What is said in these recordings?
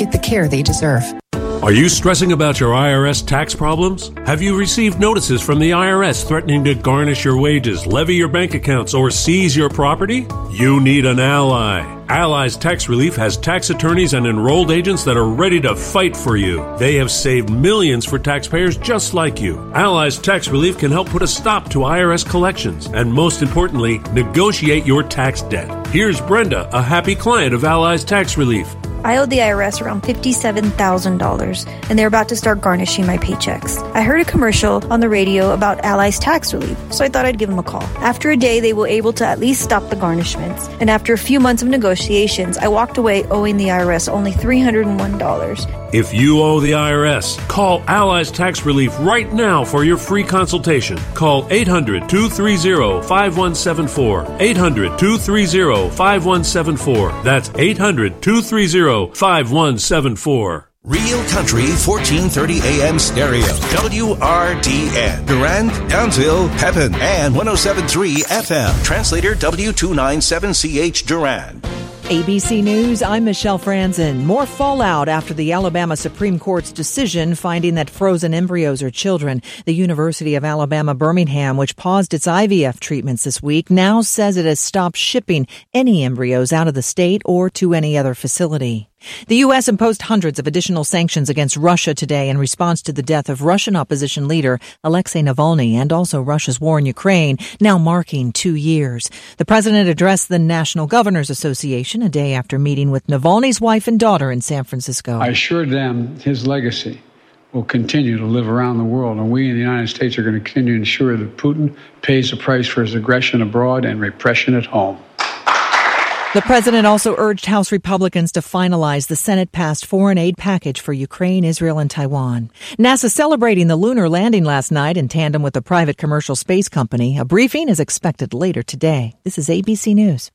get the care they deserve. Are you stressing about your IRS tax problems? Have you received notices from the IRS threatening to garnish your wages, levy your bank accounts, or seize your property? You need an ally. Allies Tax Relief has tax attorneys and enrolled agents that are ready to fight for you. They have saved millions for taxpayers just like you. Allies Tax Relief can help put a stop to IRS collections and, most importantly, negotiate your tax debt. Here's Brenda, a happy client of Allies Tax Relief. I owed the IRS around $57,000, and they're about to start garnishing my paychecks. I heard a commercial on the radio about Allies Tax Relief, so I thought I'd give them a call. After a day, they were able to at least stop the garnishments, and after a few months of negotiations, I walked away owing the IRS only $301. If you owe the IRS, call Allies Tax Relief right now for your free consultation. Call 800-230-5174. 800-230-5174. That's 800-230-5174. Real Country 1430 AM stereo. WRDN. Durand, Townsville, Pepin, and 107.3 FM. Translator W297CH Durand. ABC News, I'm Michelle Franzen. More fallout after the Alabama Supreme Court's decision finding that frozen embryos are children. The University of Alabama Birmingham, which paused its IVF treatments this week, now says it has stopped shipping any embryos out of the state or to any other facility. The U.S. imposed hundreds of additional sanctions against Russia today in response to the death of Russian opposition leader Alexei Navalny and also Russia's war in Ukraine, now marking 2 years. The president addressed the National Governors Association a day after meeting with Navalny's wife and daughter in San Francisco. I assured them his legacy will continue to live around the world, and we in the United States are going to continue to ensure that Putin pays the price for his aggression abroad and repression at home. The president also urged House Republicans to finalize the Senate-passed foreign aid package for Ukraine, Israel, and Taiwan. NASA celebrating the lunar landing last night in tandem with a private commercial space company. A briefing is expected later today. This is ABC News.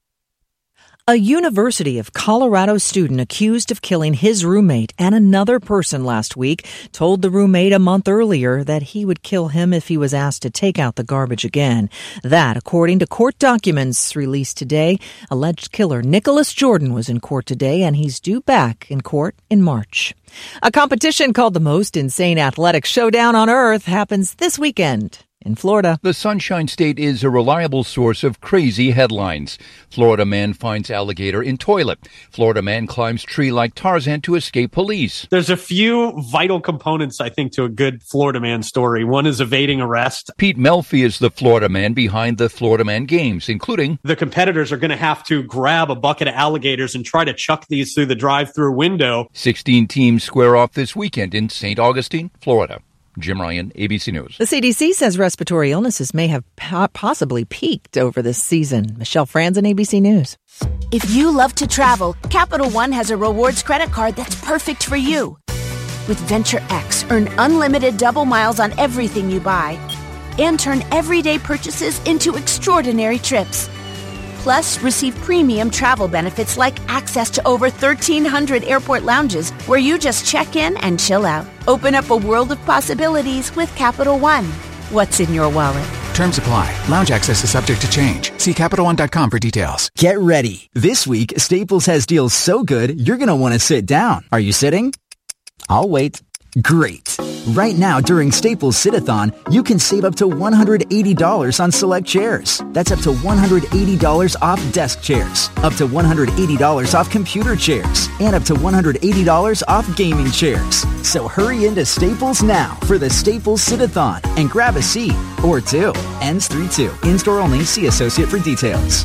A University of Colorado student accused of killing his roommate and another person last week told the roommate a month earlier that he would kill him if he was asked to take out the garbage again. That, according to court documents released today, alleged killer Nicholas Jordan was in court today, and he's due back in court in March. A competition called the Most Insane Athletic Showdown on Earth happens this weekend in Florida. The Sunshine State is a reliable source of crazy headlines. Florida man finds alligator in toilet. Florida man climbs tree like Tarzan to escape police. There's a few vital components, I think, to a good Florida man story. One is evading arrest. Pete Melfi is the Florida man behind the Florida Man Games, including the competitors are going to have to grab a bucket of alligators and try to chuck these through the drive-through window. 16 teams square off this weekend in St. Augustine, Florida. Jim Ryan, ABC News. The CDC says respiratory illnesses may have possibly peaked over this season. Michelle Franzen, ABC News. If you love to travel, Capital One has a rewards credit card that's perfect for you. With Venture X, earn unlimited double miles on everything you buy and turn everyday purchases into extraordinary trips. Plus, receive premium travel benefits like access to over 1,300 airport lounges where you just check in and chill out. Open up a world of possibilities with Capital One. What's in your wallet? Terms apply. Lounge access is subject to change. See CapitalOne.com for details. Get ready. This week, Staples has deals so good, you're going to want to sit down. Are you sitting? I'll wait. Great. Right now, during Staples Sit-a-thon, you can save up to $180 on select chairs. That's up to $180 off desk chairs, up to $180 off computer chairs, and up to $180 off gaming chairs. So hurry into Staples now for the Staples Sit-a-thon and grab a seat or two. Ends 3/2. In-store only. See associate for details.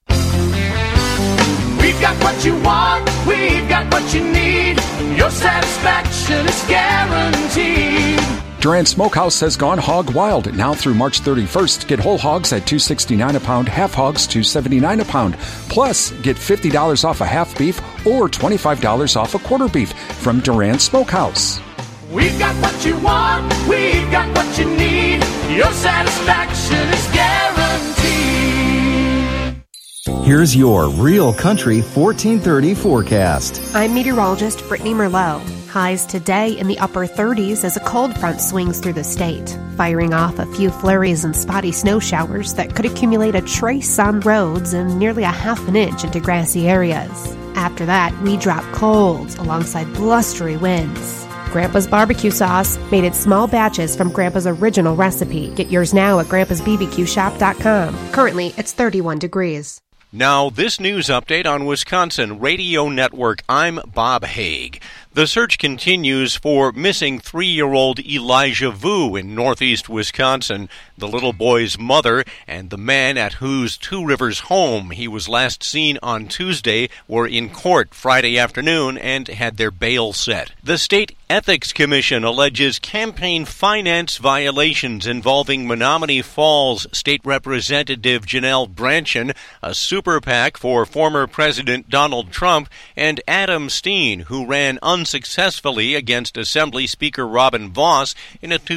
We've got what you want. We've got what you need. Your satisfaction is guaranteed. Durand Smokehouse has gone hog wild. Now through March 31st, get whole hogs at $2.69 a pound, half hogs $2.79 a pound. Plus, get $50 off a half beef or $25 off a quarter beef from Durand Smokehouse. We've got what you want. We've got what you need. Your satisfaction is guaranteed. Here's your Real Country 1430 forecast. I'm meteorologist Brittany Merlot. Highs today in the upper 30s as a cold front swings through the state, firing off a few flurries and spotty snow showers that could accumulate a trace on roads and nearly a half an inch into grassy areas. After that, we drop colds alongside blustery winds. Grandpa's barbecue sauce, made in small batches from Grandpa's original recipe. Get yours now at grandpa'sbbqshop.com. Currently, it's 31 degrees. Now, this news update on Wisconsin Radio Network. I'm Bob Haig. The search continues for missing 3-year-old Elijah Vu in northeast Wisconsin, the little boy's mother, and the man at whose Two Rivers home he was last seen on Tuesday were in court Friday afternoon and had their bail set. The State Ethics Commission alleges campaign finance violations involving Menominee Falls State Representative Janelle Brandtjen, a super PAC for former President Donald Trump, and Adam Steen, who ran unsuccessfully against Assembly Speaker Robin Vos in a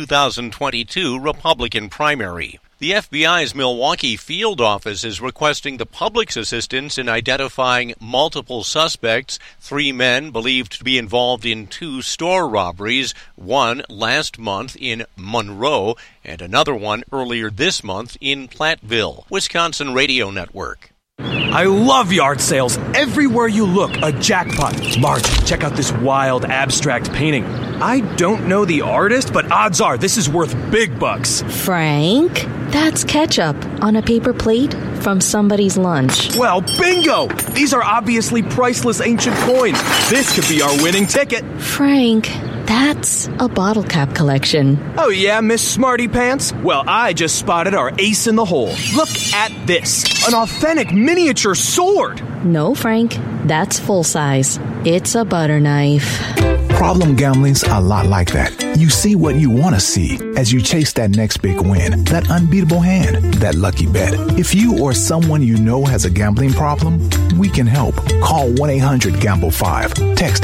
2022 Republican primary. The FBI's Milwaukee field office is requesting the public's assistance in identifying multiple suspects, 3 men believed to be involved in 2 store robberies, one last month in Monroe and another one earlier this month in Platteville. Wisconsin Radio Network. I love yard sales. Everywhere you look, a jackpot. Marge, check out this wild abstract painting. I don't know the artist, but odds are this is worth big bucks. Frank, that's ketchup on a paper plate from somebody's lunch. Well, bingo! These are obviously priceless ancient coins. This could be our winning ticket. Frank, that's a bottle cap collection. Oh yeah, Miss Smarty Pants? Well, I just spotted our ace in the hole. Look at this. An authentic miniature sword. No, Frank, that's full size. It's a butter knife. Problem gambling's a lot like that. You see what you want to see as you chase that next big win, that unbeatable hand, that lucky bet. If you or someone you know has a gambling problem, we can help. Call 1-800-GAMBLE-5, text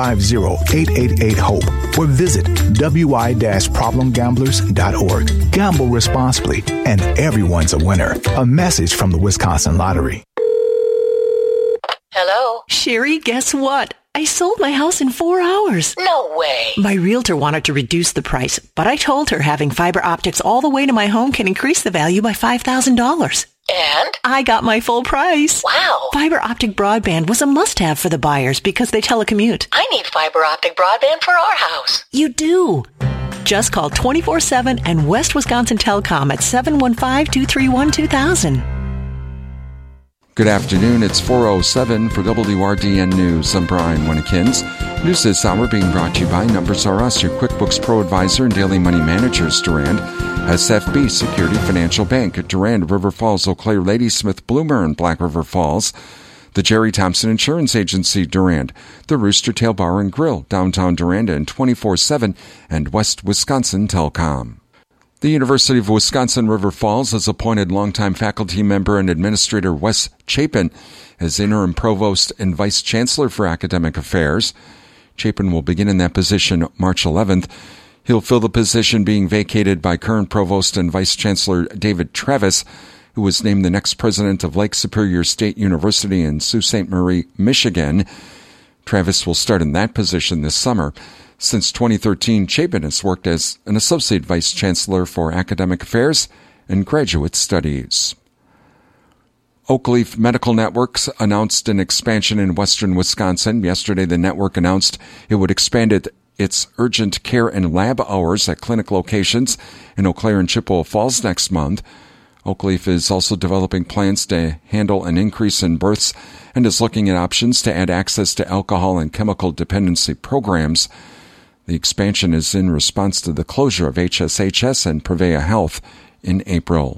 850-888-HOPE, or visit wi-problemgamblers.org. Gamble responsibly, and everyone's a winner. A message from the Wisconsin Lottery. Hello? Sherry, guess what? I sold my house in 4 hours. No way. My realtor wanted to reduce the price, but I told her having fiber optics all the way to my home can increase the value by $5,000. And? I got my full price. Wow. Fiber optic broadband was a must-have for the buyers because they telecommute. I need fiber optic broadband for our house. You do. Just call 24/7 and West Wisconsin Telecom at 715-231-2000. Good afternoon. It's 4:07 for WRDN News. I'm Brian Winnekins. News this hour being brought to you by Numbers R Us, your QuickBooks Pro Advisor and Daily Money Managers, Durand. SFB Security Financial Bank at Durand, River Falls, Eau Claire, Ladysmith, Bloomer, and Black River Falls. The Jerry Thompson Insurance Agency, Durand. The Rooster Tail Bar and Grill, downtown Durand, and 24/7 and West Wisconsin Telecom. The University of Wisconsin River Falls has appointed longtime faculty member and administrator Wes Chapin as interim provost and vice chancellor for academic affairs. Chapin will begin in that position March 11th. He'll fill the position being vacated by current provost and vice chancellor David Travis, who was named the next president of Lake Superior State University in Sault Ste. Marie, Michigan. Travis will start in that position this summer. Since 2013, Chapin has worked as an associate vice chancellor for academic affairs and graduate studies. Oakleaf Medical Networks announced an expansion in western Wisconsin. Yesterday, the network announced it would expand its urgent care and lab hours at clinic locations in Eau Claire and Chippewa Falls next month. Oakleaf is also developing plans to handle an increase in births and is looking at options to add access to alcohol and chemical dependency programs. The expansion is in response to the closure of HSHS and Prevea Health in April.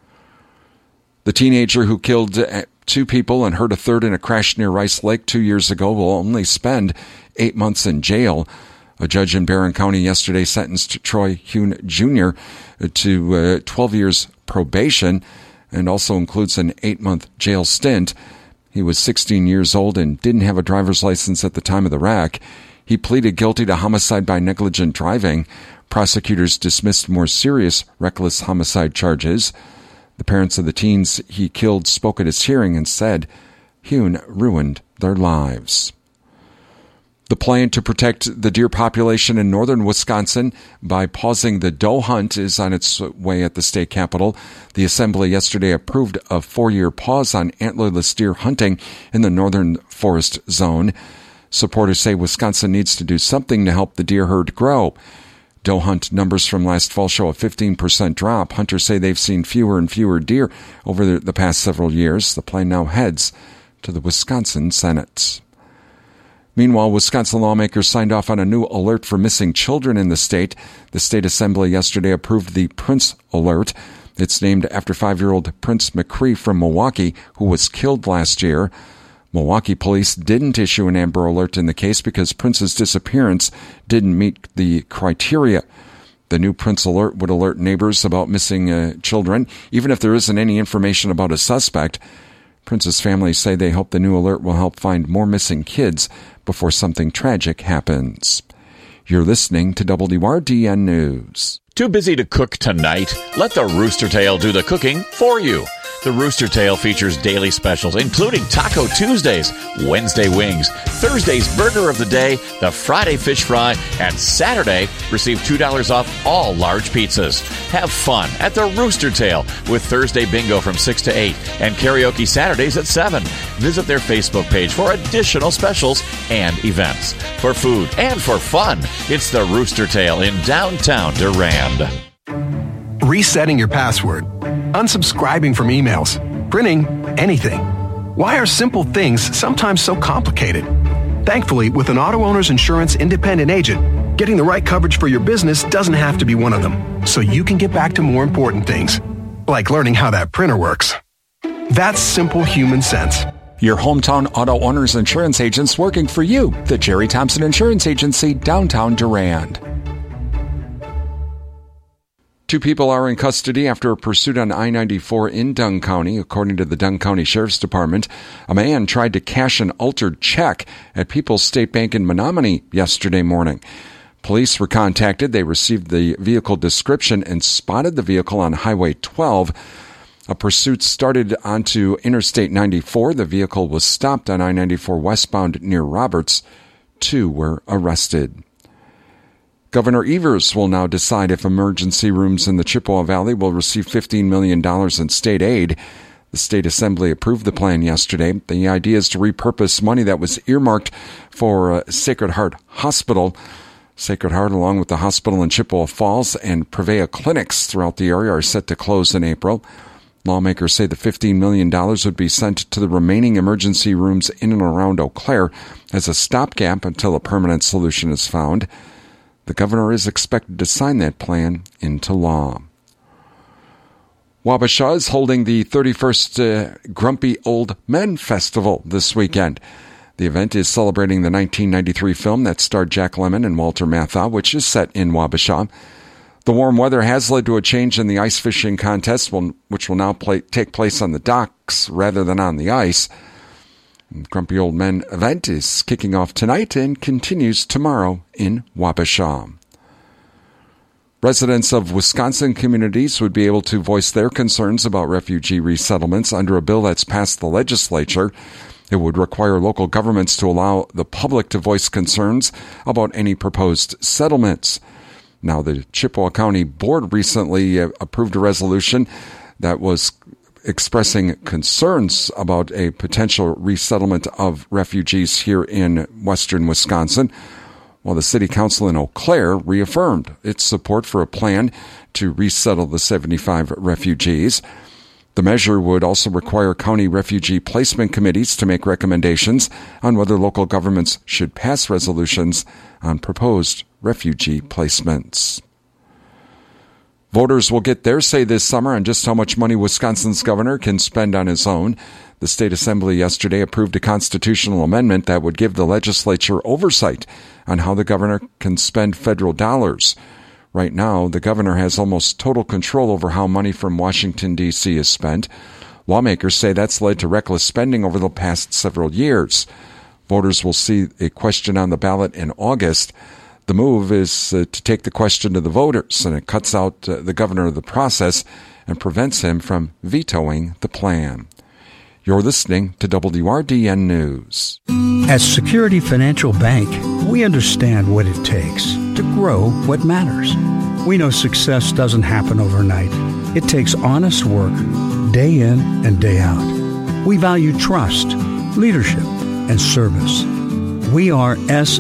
The teenager who killed 2 people and hurt a third in a crash near Rice Lake 2 years ago will only spend 8 months in jail. A judge in Barron County yesterday sentenced Troy Hune Jr. to 12 years probation and also includes an 8-month jail stint. He was 16 years old and didn't have a driver's license at the time of the wreck. He pleaded guilty to homicide by negligent driving. Prosecutors dismissed more serious reckless homicide charges. The parents of the teens he killed spoke at his hearing and said Hune ruined their lives. The plan to protect the deer population in northern Wisconsin by pausing the doe hunt is on its way at the state capitol. The assembly yesterday approved a 4-year pause on antlerless deer hunting in the northern forest zone. Supporters say Wisconsin needs to do something to help the deer herd grow. Doe hunt numbers from last fall show a 15% drop. Hunters say they've seen fewer and fewer deer over the past several years. The plan now heads to the Wisconsin Senate. Meanwhile, Wisconsin lawmakers signed off on a new alert for missing children in the state. The state assembly yesterday approved the Prince Alert. It's named after 5-year-old Prince McCree from Milwaukee, who was killed last year. Milwaukee police didn't issue an Amber Alert in the case because Prince's disappearance didn't meet the criteria. The new Prince Alert would alert neighbors about missing children, even if there isn't any information about a suspect. Prince's family say they hope the new alert will help find more missing kids before something tragic happens. You're listening to WRDN News. Too busy to cook tonight? Let the Rooster Tail do the cooking for you. The Rooster Tail features daily specials, including Taco Tuesdays, Wednesday wings, Thursday's burger of the day, the Friday fish fry, and Saturday, receive $2 off all large pizzas. Have fun at the Rooster Tail with Thursday bingo from 6 to 8 and karaoke Saturdays at 7. Visit their Facebook page for additional specials and events. For food and for fun, it's the Rooster Tail in downtown Durand. Resetting your password, unsubscribing from emails, printing anything. Why are simple things sometimes so complicated? Thankfully, with an Auto Owners Insurance independent agent, getting the right coverage for your business doesn't have to be one of them, so you can get back to more important things, like learning how that printer works. That's simple human sense. Your hometown Auto Owners Insurance agents working for you. The Jerry Thompson Insurance Agency, downtown Durand. 2 people are in custody after a pursuit on I-94 in Dunn County. According to the Dunn County Sheriff's Department, a man tried to cash an altered check at People's State Bank in Menominee yesterday morning. Police were contacted. They received the vehicle description and spotted the vehicle on Highway 12. A pursuit started onto Interstate 94. The vehicle was stopped on I-94 westbound near Roberts. 2 were arrested. Governor Evers will now decide if emergency rooms in the Chippewa Valley will receive $15 million in state aid. The state assembly approved the plan yesterday. The idea is to repurpose money that was earmarked for Sacred Heart Hospital. Sacred Heart, along with the hospital in Chippewa Falls and Prevea clinics throughout the area, are set to close in April. Lawmakers say the $15 million would be sent to the remaining emergency rooms in and around Eau Claire as a stopgap until a permanent solution is found. The governor is expected to sign that plan into law. Wabasha is holding the 31st Grumpy Old Men Festival this weekend. The event is celebrating the 1993 film that starred Jack Lemmon and Walter Matthau, which is set in Wabasha. The warm weather has led to a change in the ice fishing contest, which will now take place on the docks rather than on the ice. The Grumpy Old Men event is kicking off tonight and continues tomorrow in Wabasha. Residents of Wisconsin communities would be able to voice their concerns about refugee resettlements under a bill that's passed the legislature. It would require local governments to allow the public to voice concerns about any proposed settlements. Now, the Chippewa County Board recently approved a resolution that was expressing concerns about a potential resettlement of refugees here in western Wisconsin, while the City Council in Eau Claire reaffirmed its support for a plan to resettle the 75 refugees. The measure would also require county refugee placement committees to make recommendations on whether local governments should pass resolutions on proposed refugee placements. Voters will get their say this summer on just how much money Wisconsin's governor can spend on his own. The state assembly yesterday approved a constitutional amendment that would give the legislature oversight on how the governor can spend federal dollars. Right now, the governor has almost total control over how money from Washington, D.C. is spent. Lawmakers say that's led to reckless spending over the past several years. Voters will see a question on the ballot in August. The move is to take the question to the voters, and it cuts out the governor of the process and prevents him from vetoing the plan. You're listening to WRDN News. At Security Financial Bank, we understand what it takes to grow what matters. We know success doesn't happen overnight. It takes honest work, day in and day out. We value trust, leadership, and service. We are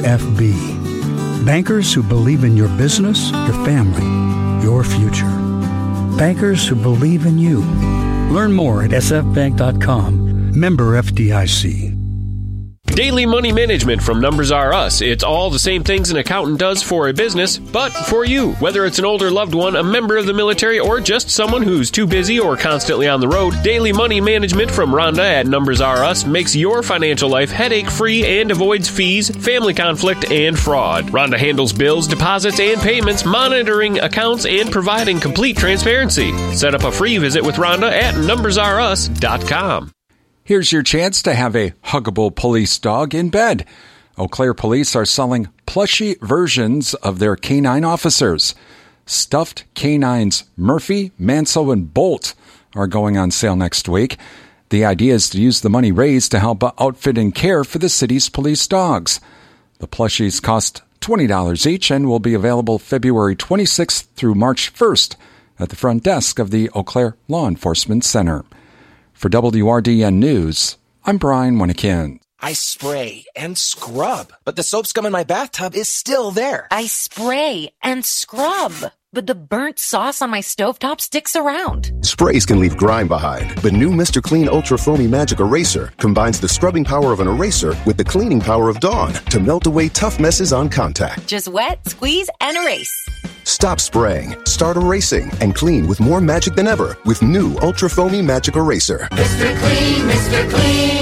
SFB, bankers who believe in your business, your family, your future. Bankers who believe in you. Learn more at sfbank.com. Member FDIC. Daily money management from Numbers R Us. It's all the same things an accountant does for a business, but for you. Whether it's an older loved one, a member of the military, or just someone who's too busy or constantly on the road, daily money management from Rhonda at Numbers R Us makes your financial life headache-free and avoids fees, family conflict, and fraud. Rhonda handles bills, deposits, and payments, monitoring accounts, and providing complete transparency. Set up a free visit with Rhonda at numbersrus.com. Here's your chance to have a huggable police dog in bed. Eau Claire Police are selling plushy versions of their canine officers. Stuffed canines Murphy, Mansell, and Bolt are going on sale next week. The idea is to use the money raised to help outfit and care for the city's police dogs. The plushies cost $20 each and will be available February 26th through March 1st at the front desk of the Eau Claire Law Enforcement Center. For WRDN News, I'm Brian Winnikin. I spray and scrub, but the soap scum in my bathtub is still there. I spray and scrub, but the burnt sauce on my stovetop sticks around. Sprays can leave grime behind, but new Mr. Clean Ultra Foamy Magic Eraser combines the scrubbing power of an eraser with the cleaning power of Dawn to melt away tough messes on contact. Just wet, squeeze, and erase. Stop spraying, start erasing, and clean with more magic than ever with new Ultra Foamy Magic Eraser. Mr. Clean, Mr.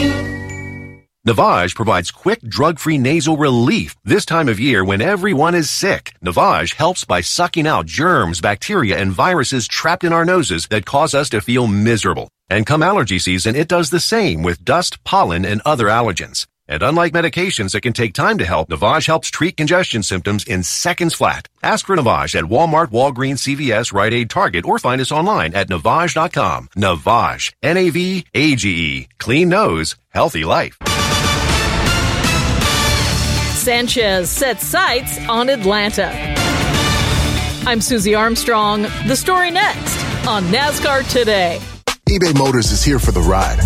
Clean. Navage provides quick, drug-free nasal relief this time of year when everyone is sick. Navage helps by sucking out germs, bacteria, and viruses trapped in our noses that cause us to feel miserable. And come allergy season, it does the same with dust, pollen, and other allergens. And unlike medications that can take time to help, Navage helps treat congestion symptoms in seconds flat. Ask for Navage at Walmart, Walgreens, CVS, Rite Aid, Target, or find us online at Navage.com. Navage. N-A-V-A-G-E. Clean nose, healthy life. Sanchez sets sights on Atlanta. I'm Susie Armstrong. The story next on NASCAR Today. eBay Motors is here for the ride.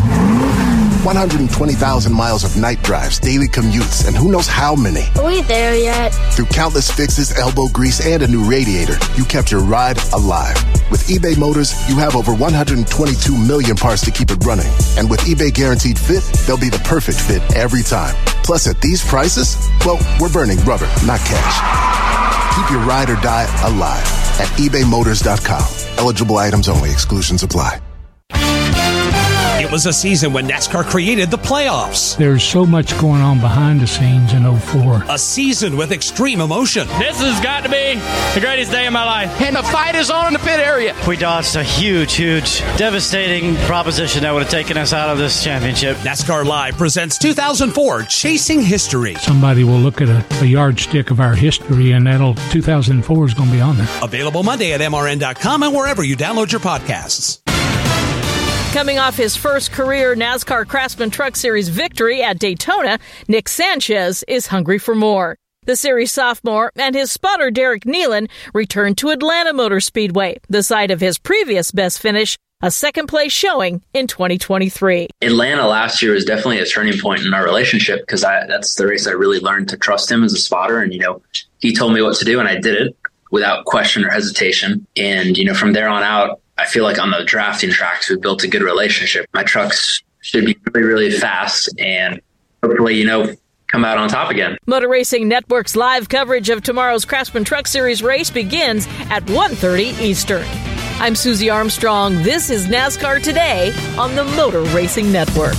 120,000 miles of night drives, daily commutes, and who knows how many. Are we there yet? Through countless fixes, elbow grease, and a new radiator, you kept your ride alive. With eBay Motors, you have over 122 million parts to keep it running. And with eBay Guaranteed Fit, they'll be the perfect fit every time. Plus, at these prices, well, we're burning rubber, not cash. Keep your ride or die alive at ebaymotors.com. Eligible items only. Exclusions apply. It was a season when NASCAR created the playoffs. There's so much going on behind the scenes in 04. A season with extreme emotion. This has got to be the greatest day of my life. And the fight is on in the pit area. We dodged a huge, devastating proposition that would have taken us out of this championship. NASCAR Live presents 2004 Chasing History. Somebody will look at a yardstick of our history, and 2004 is going to be on there. Available Monday at MRN.com and wherever you download your podcasts. Coming off his first career NASCAR Craftsman Truck Series victory at Daytona, Nick Sanchez is hungry for more. The series sophomore and his spotter Derek Nealon returned to Atlanta Motor Speedway, the site of his previous best finish, a second-place showing in 2023. Atlanta last year was definitely a turning point in our relationship because that's the race I really learned to trust him as a spotter. And, he told me what to do, and I did it without question or hesitation. And, from there on out, I feel like on the drafting tracks, we built a good relationship. My trucks should be really, really fast and hopefully, come out on top again. Motor Racing Network's live coverage of tomorrow's Craftsman Truck Series race begins at 1:30 Eastern. I'm Susie Armstrong. This is NASCAR Today on the Motor Racing Network.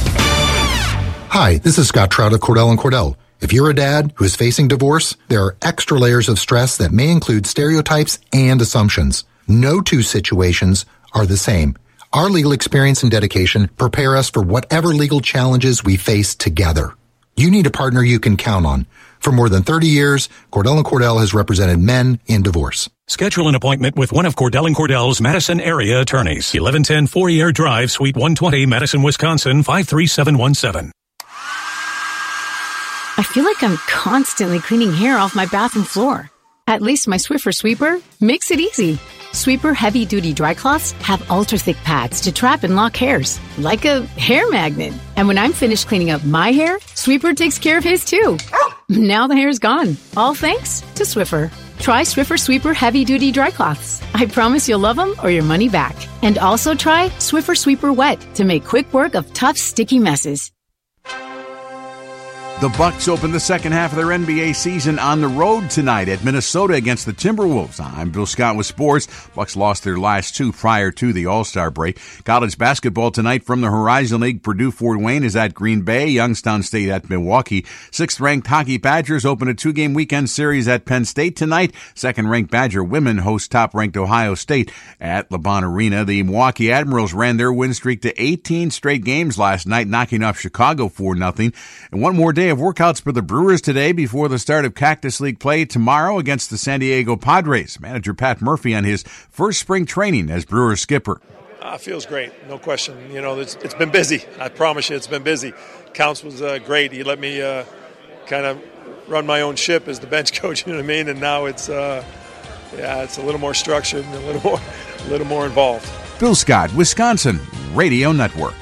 Hi, this is Scott Trout of Cordell & Cordell. If you're a dad who is facing divorce, there are extra layers of stress that may include stereotypes and assumptions. No two situations are the same. Our legal experience and dedication prepare us for whatever legal challenges we face together. You need a partner you can count on. For more than 30 years, Cordell & Cordell has represented men in divorce. Schedule an appointment with one of Cordell & Cordell's Madison area attorneys. 1110 Fourier Drive, Suite 120, Madison, Wisconsin, 53717. I feel like I'm constantly cleaning hair off my bathroom floor. At least my Swiffer Sweeper makes it easy. Sweeper heavy-duty dry cloths have ultra-thick pads to trap and lock hairs, like a hair magnet. And when I'm finished cleaning up my hair, Sweeper takes care of his too. Now the hair's gone, all thanks to Swiffer. Try Swiffer Sweeper heavy-duty dry cloths. I promise you'll love them or your money back. And also try Swiffer Sweeper Wet to make quick work of tough, sticky messes. The Bucks open the second half of their NBA season on the road tonight at Minnesota against the Timberwolves. I'm Bill Scott with sports. Bucks lost their last two prior to the All-Star break. College basketball tonight from the Horizon League. Purdue-Fort Wayne is at Green Bay. Youngstown State at Milwaukee. Sixth-ranked Hockey Badgers open a two-game weekend series at Penn State tonight. Second-ranked Badger women host top-ranked Ohio State at LeBron Arena. The Milwaukee Admirals ran their win streak to 18 straight games last night, knocking off Chicago 4-0. And one more day of workouts for the Brewers today before the start of Cactus League play tomorrow against the San Diego Padres. Manager Pat Murphy on his first spring training as Brewers skipper. Feels great, no question. You know, it's been busy. I promise you, it's been busy. Counts was great. He let me kind of run my own ship as the bench coach. You know what I mean? And now it's it's a little more structured and a little more involved. Bill Scott, Wisconsin Radio Network.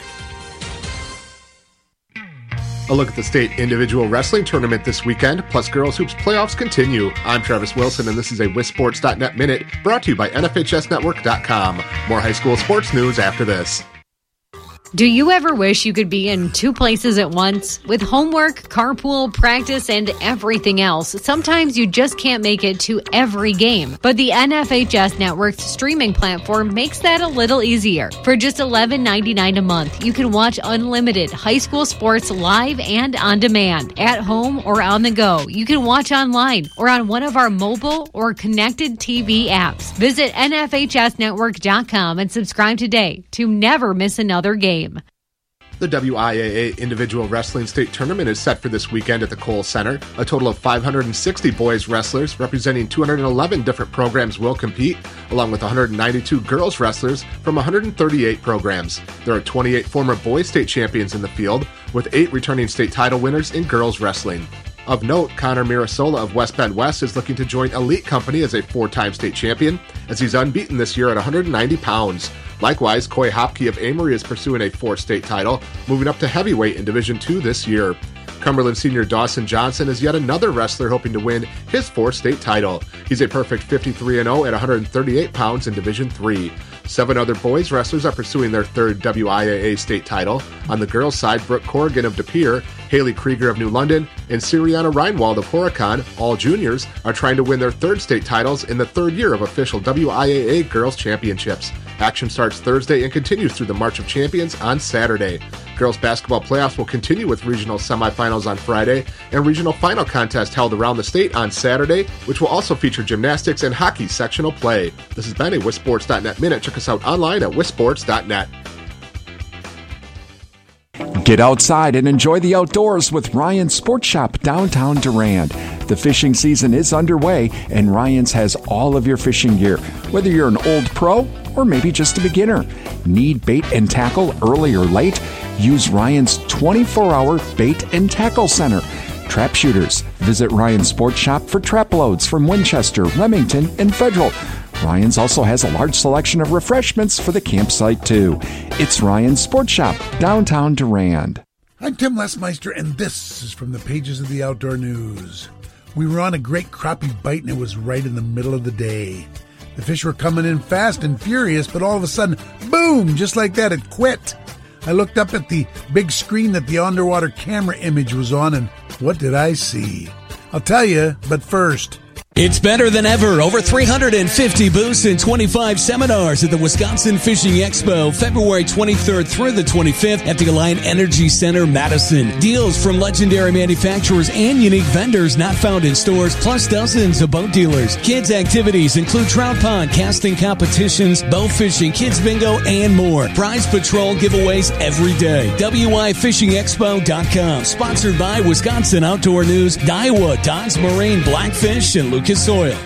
A look at the state individual wrestling tournament this weekend, plus girls hoops playoffs continue. I'm Travis Wilson, and this is a WisSports.net Minute brought to you by NFHSNetwork.com. More high school sports news after this. Do you ever wish you could be in two places at once? With homework, carpool, practice, and everything else, sometimes you just can't make it to every game. But the NFHS Network's streaming platform makes that a little easier. For just $11.99 a month, you can watch unlimited high school sports live and on demand, at home or on the go. You can watch online or on one of our mobile or connected TV apps. Visit NFHSNetwork.com and subscribe today to never miss another game. The WIAA Individual Wrestling State Tournament is set for this weekend at the Kohl Center. A total of 560 boys wrestlers representing 211 different programs will compete, along with 192 girls wrestlers from 138 programs. There are 28 former boys state champions in the field, with 8 returning state title winners in girls wrestling. Of note, Connor Mirasola of West Bend West is looking to join Elite Company as a 4-time state champion, as he's unbeaten this year at 190 pounds. Likewise, Coy Hopke of Amory is pursuing a 4th state title, moving up to heavyweight in Division II this year. Cumberland senior Dawson Johnson is yet another wrestler hoping to win his 4th state title. He's a perfect 53-0 at 138 pounds in Division III. 7 other boys wrestlers are pursuing their 3rd WIAA state title. On the girls' side, Brooke Corrigan of De Pere, Haley Krieger of New London, and Siriana Reinwald of Horicon, all juniors, are trying to win their 3rd state titles in the 3rd year of official WIAA Girls Championships. Action starts Thursday and continues through the March of Champions on Saturday. Girls basketball playoffs will continue with regional semifinals on Friday and regional final contest held around the state on Saturday, which will also feature gymnastics and hockey sectional play. This has been a WisSports.net Minute. Check us out online at WisSports.net. Get outside and enjoy the outdoors with Ryan's Sports Shop downtown Durand. The fishing season is underway, and Ryan's has all of your fishing gear, whether you're an old pro or maybe just a beginner. Need bait and tackle early or late? Use Ryan's 24-hour bait and tackle center. Trap shooters, visit Ryan's Sports Shop for trap loads from Winchester, Remington, and Federal. Ryan's also has a large selection of refreshments for the campsite, too. It's Ryan's Sports Shop, downtown Durand. I'm Tim Lesmeister, and this is from the pages of the Outdoor News. We were on a great crappie bite, and it was right in the middle of the day. The fish were coming in fast and furious, but all of a sudden, boom, just like that, it quit. I looked up at the big screen that the underwater camera image was on, and what did I see? I'll tell you, but first... It's better than ever. Over 350 booths and 25 seminars at the Wisconsin Fishing Expo, February 23rd through the 25th at the Alliant Energy Center, Madison. Deals from legendary manufacturers and unique vendors not found in stores, plus dozens of boat dealers. Kids' activities include trout pond, casting competitions, bow fishing, kids bingo, and more. Prize patrol giveaways every day. WIFishingExpo.com. Sponsored by Wisconsin Outdoor News, Daiwa, Don's Marine, Blackfish, and Lucas Oil.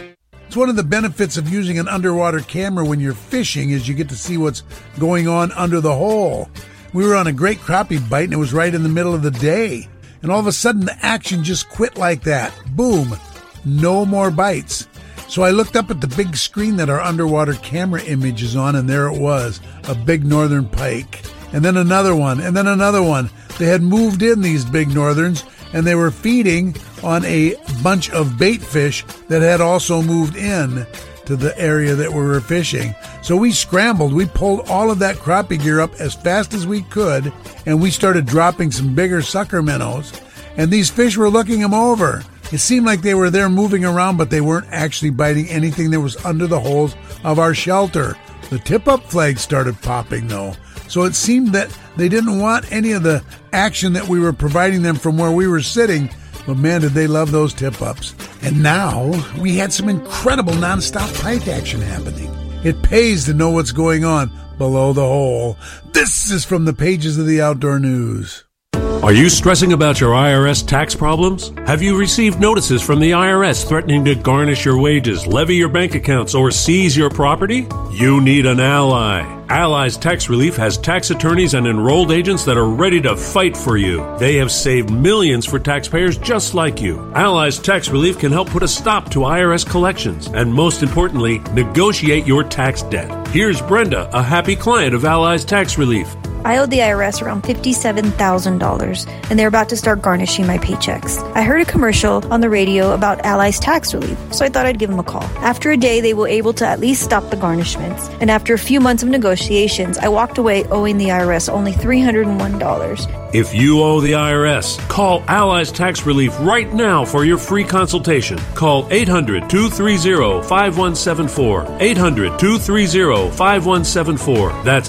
It's one of the benefits of using an underwater camera when you're fishing is you get to see what's going on under the hole. We were on a great crappie bite, and it was right in the middle of the day. And all of a sudden, the action just quit like that. Boom. No more bites. So I looked up at the big screen that our underwater camera image is on, and there it was, a big northern pike. And then another one, and then another one. They had moved in, these big northerns, and they were feeding on a bunch of bait fish that had also moved in to the area that we were fishing. So we scrambled. We pulled all of that crappie gear up as fast as we could, and we started dropping some bigger sucker minnows. And these fish were looking them over. It seemed like they were there moving around, but they weren't actually biting anything that was under the holes of our shelter. The tip-up flags started popping, though. So it seemed that they didn't want any of the action that we were providing them from where we were sitting. But man, did they love those tip-ups. And now we had some incredible nonstop pike action happening. It pays to know what's going on below the hole. This is from the pages of the Outdoor News. Are you stressing about your IRS tax problems? Have you received notices from the IRS threatening to garnish your wages, levy your bank accounts, or seize your property? You need an ally. Allies Tax Relief has tax attorneys and enrolled agents that are ready to fight for you. They have saved millions for taxpayers just like you. Allies Tax Relief can help put a stop to IRS collections and, most importantly, negotiate your tax debt. Here's Brenda, a happy client of Allies Tax Relief. I owed the IRS around $57,000, and they're about to start garnishing my paychecks. I heard a commercial on the radio about Allies Tax Relief, so I thought I'd give them a call. After a day, they were able to at least stop the garnishments, and after a few months of negotiations, I walked away owing the IRS only $301. If you owe the IRS, call Allies Tax Relief right now for your free consultation. Call 800-230-5174. 800-230-5174. That's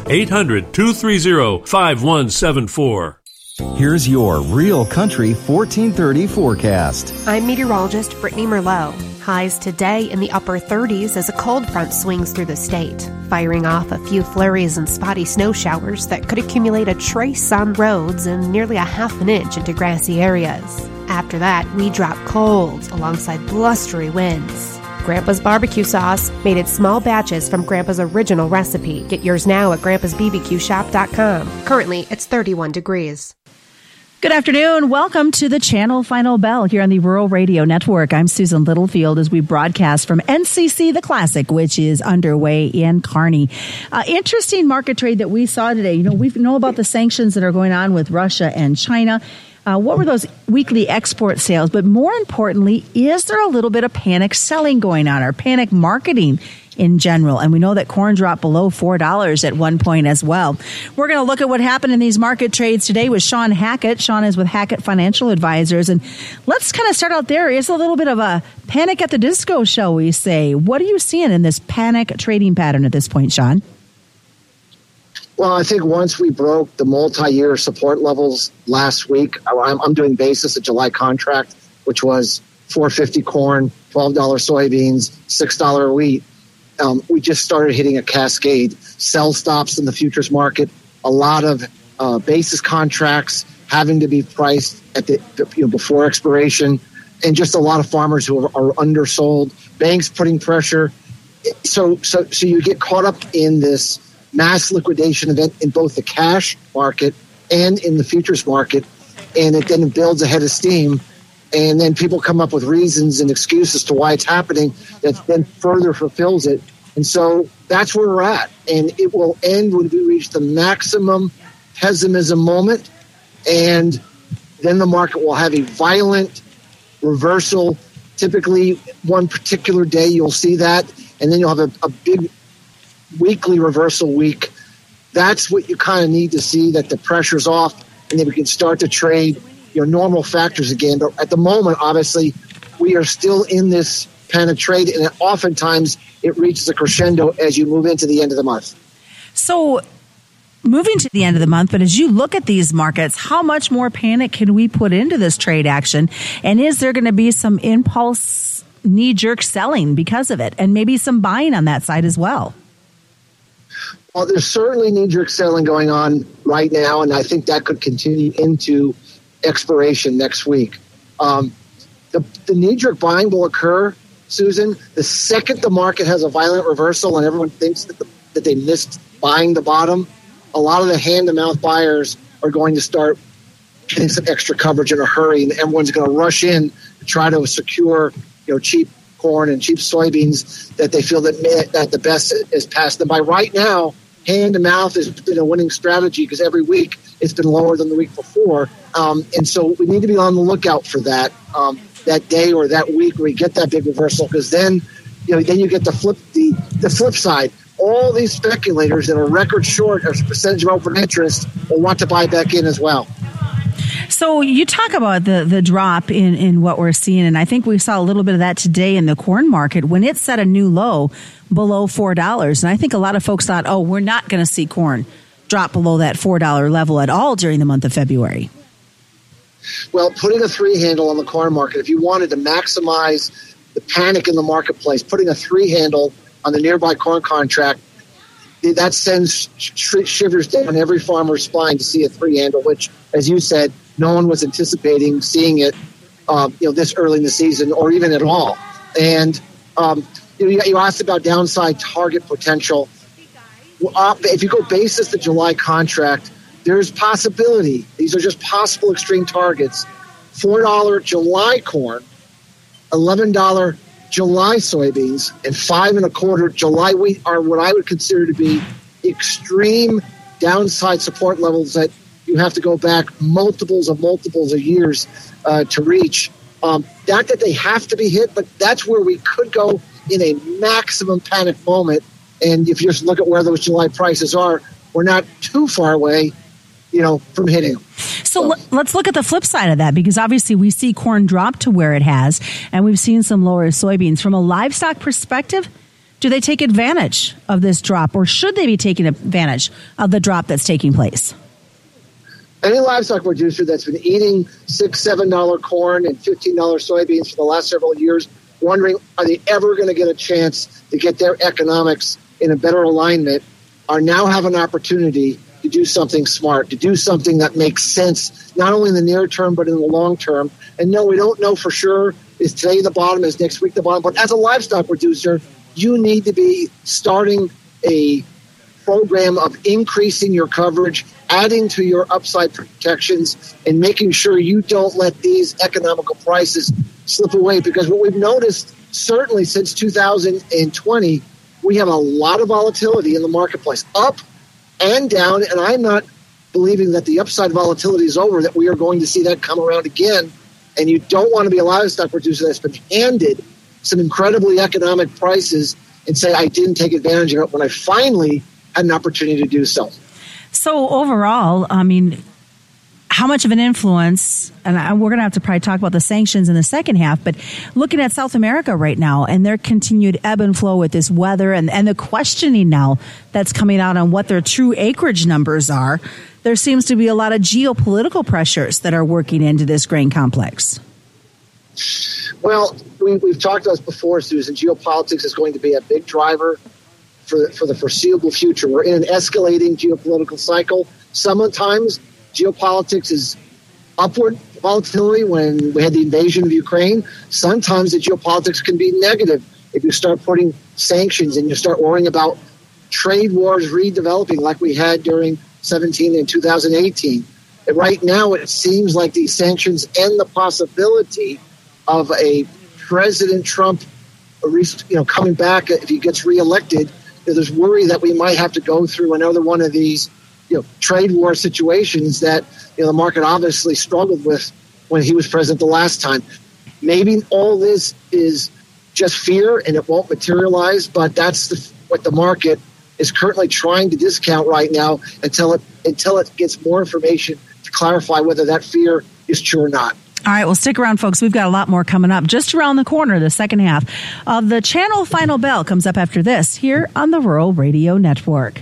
800-230-5174. Here's your Real Country 1430 forecast. I'm meteorologist Brittany Merlot. Highs today in the upper 30s as a cold front swings through the state, firing off a few flurries and spotty snow showers that could accumulate a trace on roads and nearly a half an inch into grassy areas. After that, we drop colds alongside blustery winds. Grandpa's barbecue sauce, made in small batches from Grandpa's original recipe. Get yours now at Grandpa'sBBQShop.com. Currently, it's 31 degrees. Good afternoon. Welcome to the Channel Final Bell here on the Rural Radio Network. I'm Susan Littlefield as we broadcast from NCC The Classic, which is underway in Kearney. Interesting market trade that we saw today. We know about the sanctions that are going on with Russia and China. What were those weekly export sales? But more importantly, is there a little bit of panic selling going on or panic marketing in general? And we know that corn dropped below $4 at one point as well. We're going to look at what happened in these market trades today with Sean Hackett. Sean is with Hackett Financial Advisors. And let's kind of start out there. It's a little bit of a panic at the disco, shall we say. What are you seeing in this panic trading pattern at this point, Sean? Well, I think once we broke the multi-year support levels last week, I'm doing basis, a July contract, which was $4.50 corn, $12 soybeans, $6 wheat. We just started hitting a cascade. Sell stops in the futures market, a lot of basis contracts having to be priced at the before expiration, and just a lot of farmers who are undersold. Banks putting pressure. So you get caught up in this mass liquidation event in both the cash market and in the futures market, and it then builds a head of steam, and then people come up with reasons and excuses to why it's happening that then further fulfills it. And so that's where we're at, and it will end when we reach the maximum pessimism moment, and then the market will have a violent reversal. Typically, one particular day you'll see that, and then you'll have a big weekly reversal week. That's what you kind of need to see, that the pressure's off, and then we can start to trade your normal factors again. But at the moment, obviously, we are still in this panic trade, and oftentimes it reaches a crescendo as you move into the end of the month. So moving to the end of the month, but as you look at these markets, how much more panic can we put into this trade action? And is there going to be some impulse, knee-jerk selling because of it, and maybe some buying on that side as well? Well, there's certainly knee-jerk selling going on right now, and I think that could continue into expiration next week. The knee-jerk buying will occur Susan, the second the market has a violent reversal and everyone thinks that they missed buying the bottom, a lot of the hand-to-mouth buyers are going to start getting some extra coverage in a hurry, and everyone's going to rush in to try to secure, cheap corn and cheap soybeans that they feel that the best is past them by. Right now, hand-to-mouth has been a winning strategy because every week it's been lower than the week before, and so we need to be on the lookout for that day or that week where we get that big reversal, because then you get the flip side. All these speculators that are record short as a percentage of open interest will want to buy back in as well. So you talk about the drop in what we're seeing, and I think we saw a little bit of that today in the corn market when it set a new low below $4. And I think a lot of folks thought, we're not going to see corn drop below that $4 level at all during the month of February. Well, putting a 3 handle on the corn market, if you wanted to maximize the panic in the marketplace, putting a 3 handle on the nearby corn contract, that sends shivers down every farmer's spine to see a 3 handle, which, as you said, no one was anticipating seeing it, this early in the season or even at all. And you asked about downside target potential. If you go basis the July contract, there's possibility. These are just possible extreme targets. $4 July corn, $11 July soybeans, and $5.25 July wheat are what I would consider to be extreme downside support levels that you have to go back multiples of years to reach. Not that they have to be hit, but that's where we could go in a maximum panic moment. And if you just look at where those July prices are, we're not too far away, from hitting them. So let's look at the flip side of that, because obviously we see corn drop to where it has, and we've seen some lower soybeans. From a livestock perspective, do they take advantage of this drop, or should they be taking advantage of the drop that's taking place? Any livestock producer that's been eating $6, $7 corn and $15 soybeans for the last several years, wondering, are they ever going to get a chance to get their economics in a better alignment, are now have an opportunity to do something smart, to do something that makes sense, not only in the near term, but in the long term. And no, we don't know for sure, is today the bottom, is next week the bottom. But as a livestock producer, you need to be starting a program of increasing your coverage, adding to your upside protections, and making sure you don't let these economical prices slip away. Because what we've noticed, certainly since 2020, we have a lot of volatility in the marketplace, up and down, and I'm not believing that the upside volatility is over, that we are going to see that come around again. And you don't want to be a livestock producer that's been handed some incredibly economic prices and say, I didn't take advantage of it when I finally had an opportunity to do so. So overall, how much of an influence, and we're going to have to probably talk about the sanctions in the second half, but looking at South America right now and their continued ebb and flow with this weather and the questioning now that's coming out on what their true acreage numbers are, there seems to be a lot of geopolitical pressures that are working into this grain complex. Well, we've talked about this before, Susan. Geopolitics is going to be a big driver for the foreseeable future. We're in an escalating geopolitical cycle. Sometimes geopolitics is upward volatility when we had the invasion of Ukraine. Sometimes the geopolitics can be negative if you start putting sanctions and you start worrying about trade wars redeveloping like we had during 2017 and 2018. And right now it seems like these sanctions and the possibility of a President Trump coming back if he gets reelected, there's worry that we might have to go through another one of these trade war situations that the market obviously struggled with when he was president the last time. Maybe all this is just fear and it won't materialize, but that's what the market is currently trying to discount right now until it gets more information to clarify whether that fear is true or not. All right, well, stick around, folks. We've got a lot more coming up just around the corner. The second half of the Channel Final Bell comes up after this here on the Rural Radio Network.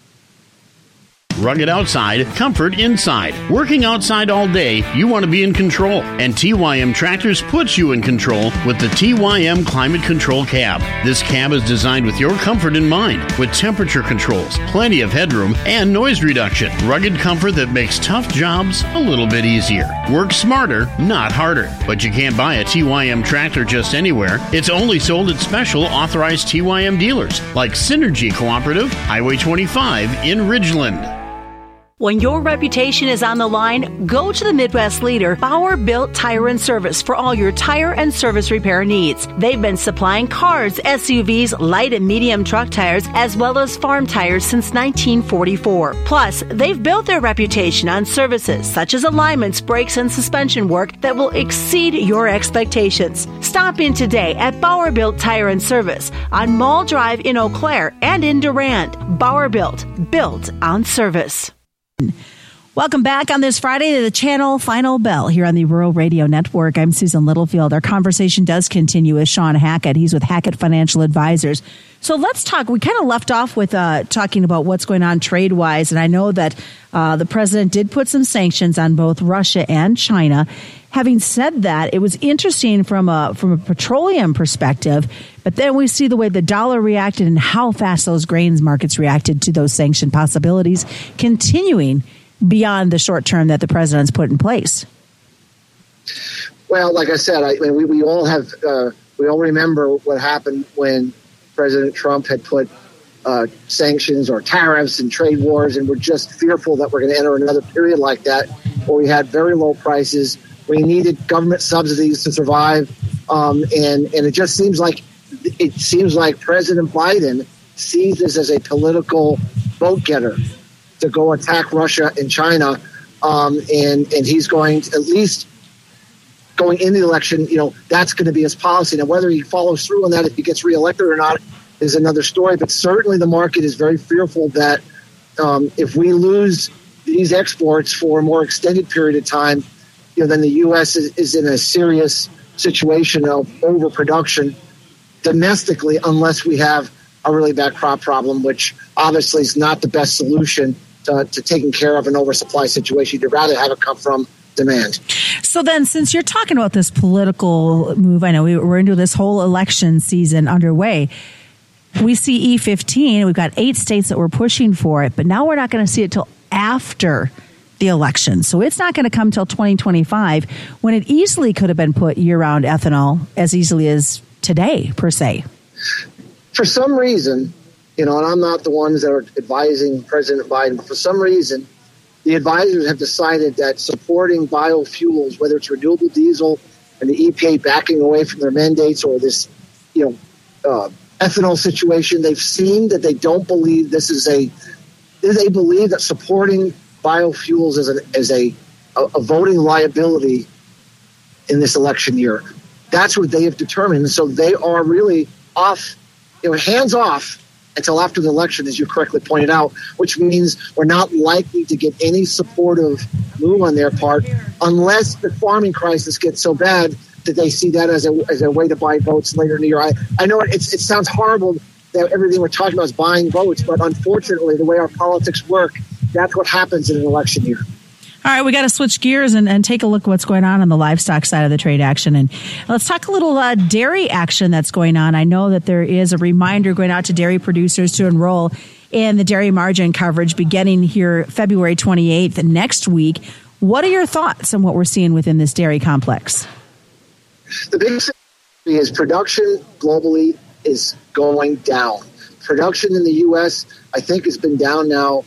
Rugged outside, comfort inside. Working outside all day, you want to be in control. And TYM Tractors puts you in control with the TYM Climate Control Cab. This cab is designed with your comfort in mind, with temperature controls, plenty of headroom, and noise reduction. Rugged comfort that makes tough jobs a little bit easier. Work smarter, not harder. But you can't buy a TYM tractor just anywhere. It's only sold at special authorized TYM dealers like Synergy Cooperative, Highway 25 in Ridgeland. When your reputation is on the line, go to the Midwest leader, Bauer Built Tire and Service, for all your tire and service repair needs. They've been supplying cars, SUVs, light and medium truck tires, as well as farm tires since 1944. Plus, they've built their reputation on services such as alignments, brakes, and suspension work that will exceed your expectations. Stop in today at Bauer Built Tire and Service on Mall Drive in Eau Claire and in Durand. Bauer Built on service. Welcome back on this Friday to the Channel Final Bell here on the Rural Radio Network. I'm Susan Littlefield. Our conversation does continue with Sean Hackett. He's with Hackett Financial Advisors. So let's talk. We kind of left off with talking about what's going on trade-wise, and I know that the president did put some sanctions on both Russia and China. Having said that, it was interesting from a petroleum perspective, but then we see the way the dollar reacted and how fast those grains markets reacted to those sanction possibilities continuing beyond the short term that the president's put in place. Well, like I said, we all have we all remember what happened when President Trump had put sanctions or tariffs and trade wars, and we're just fearful that we're going to enter another period like that where we had very low prices. We needed government subsidies to survive, and it just seems like President Biden sees this as a political vote getter to go attack Russia and China, and he's going to, at least going into the election, that's going to be his policy. Now, whether he follows through on that, if he gets reelected or not, is another story. But certainly the market is very fearful that if we lose these exports for a more extended period of time, then the U.S. is in a serious situation of overproduction domestically, unless we have a really bad crop problem, which obviously is not the best solution to taking care of an oversupply situation. You'd rather have it come from demand. So then, since you're talking about this political move, I know we're into this whole election season underway. We see E15. We've got 8 states that were pushing for it, but now we're not going to see it till after the election. So it's not going to come till 2025, when it easily could have been put year-round ethanol as easily as today, per se. For some reason, and I'm not the ones that are advising President Biden, but for some reason, the advisors have decided that supporting biofuels, whether it's renewable diesel and the EPA backing away from their mandates, or this, ethanol situation, they've seen that they don't believe this is they believe that supporting biofuels is a voting liability in this election year. That's what they have determined. And so they are really off, hands off until after the election, as you correctly pointed out, which means we're not likely to get any supportive move on their part unless the farming crisis gets so bad that they see that as a way to buy votes later in the year. I know it sounds horrible that everything we're talking about is buying votes, but unfortunately, the way our politics work, that's what happens in an election year. All right, we got to switch gears and take a look at what's going on the livestock side of the trade action. And let's talk a little dairy action that's going on. I know that there is a reminder going out to dairy producers to enroll in the dairy margin coverage beginning here February 28th next week. What are your thoughts on what we're seeing within this dairy complex? The biggest thing is production globally is going down. Production in the U.S., I think, has been down now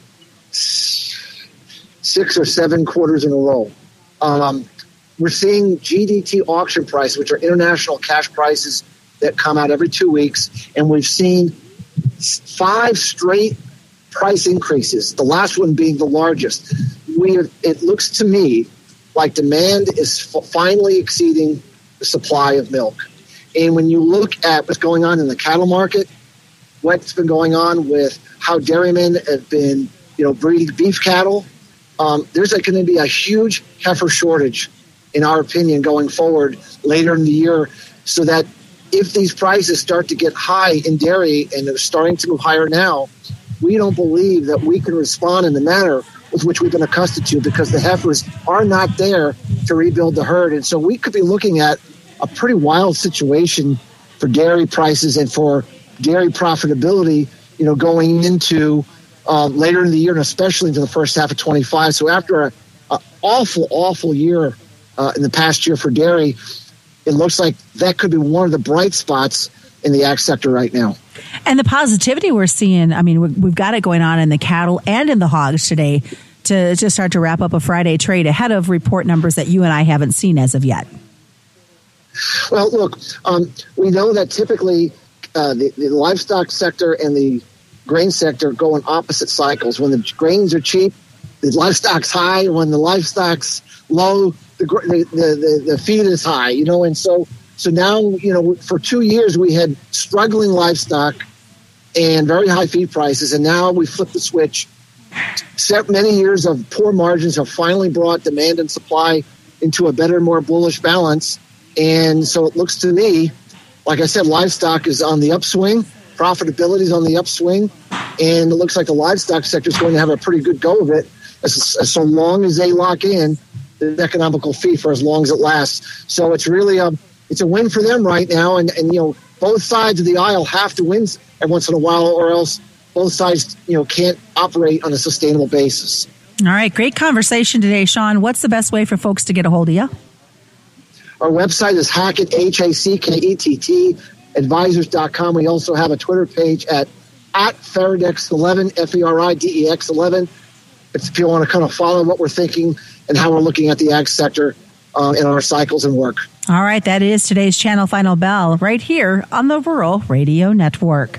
6 or 7 quarters in a row. We're seeing GDT auction price, which are international cash prices that come out every 2 weeks, and we've seen 5 straight price increases, the last one being the largest. It looks to me like demand is finally exceeding the supply of milk. And when you look at what's going on in the cattle market, what's been going on with how dairymen have been, breeding beef cattle, there's going to be a huge heifer shortage, in our opinion, going forward later in the year, so that if these prices start to get high in dairy, and they're starting to move higher now, we don't believe that we can respond in the manner with which we've been accustomed to, because the heifers are not there to rebuild the herd. And so we could be looking at a pretty wild situation for dairy prices and for dairy profitability, going into later in the year, and especially into the first half of 25. So after an awful year in the past year for dairy, it looks like that could be one of the bright spots in the ag sector right now. And the positivity we're seeing, I mean, we've got it going on in the cattle and in the hogs today to start to wrap up a Friday trade ahead of report numbers that you and I haven't seen as of yet. Well, look, we know that typically the livestock sector and the grain sector go in opposite cycles. When the grains are cheap, the livestock's high. When the livestock's low, the feed is high, and so now, for 2 years we had struggling livestock and very high feed prices, and now we flipped the switch. Many years of poor margins have finally brought demand and supply into a better, more bullish balance, and so it looks to me, like I said, livestock is on the upswing, profitability is on the upswing, and it looks like the livestock sector is going to have a pretty good go of it, so long as they lock in the economical fee for as long as it lasts. So it's really it's a win for them right now, and both sides of the aisle have to win every once in a while, or else both sides can't operate on a sustainable basis. All right, great conversation today, Sean. What's the best way for folks to get a hold of you? Our website is Hackett, Hackett, advisors.com. We also have a Twitter page at Feridex11, Feridex11. If you want to kind of follow what we're thinking and how we're looking at the ag sector in our cycles and work. All right, that is today's Channel Final Bell right here on the Rural Radio Network.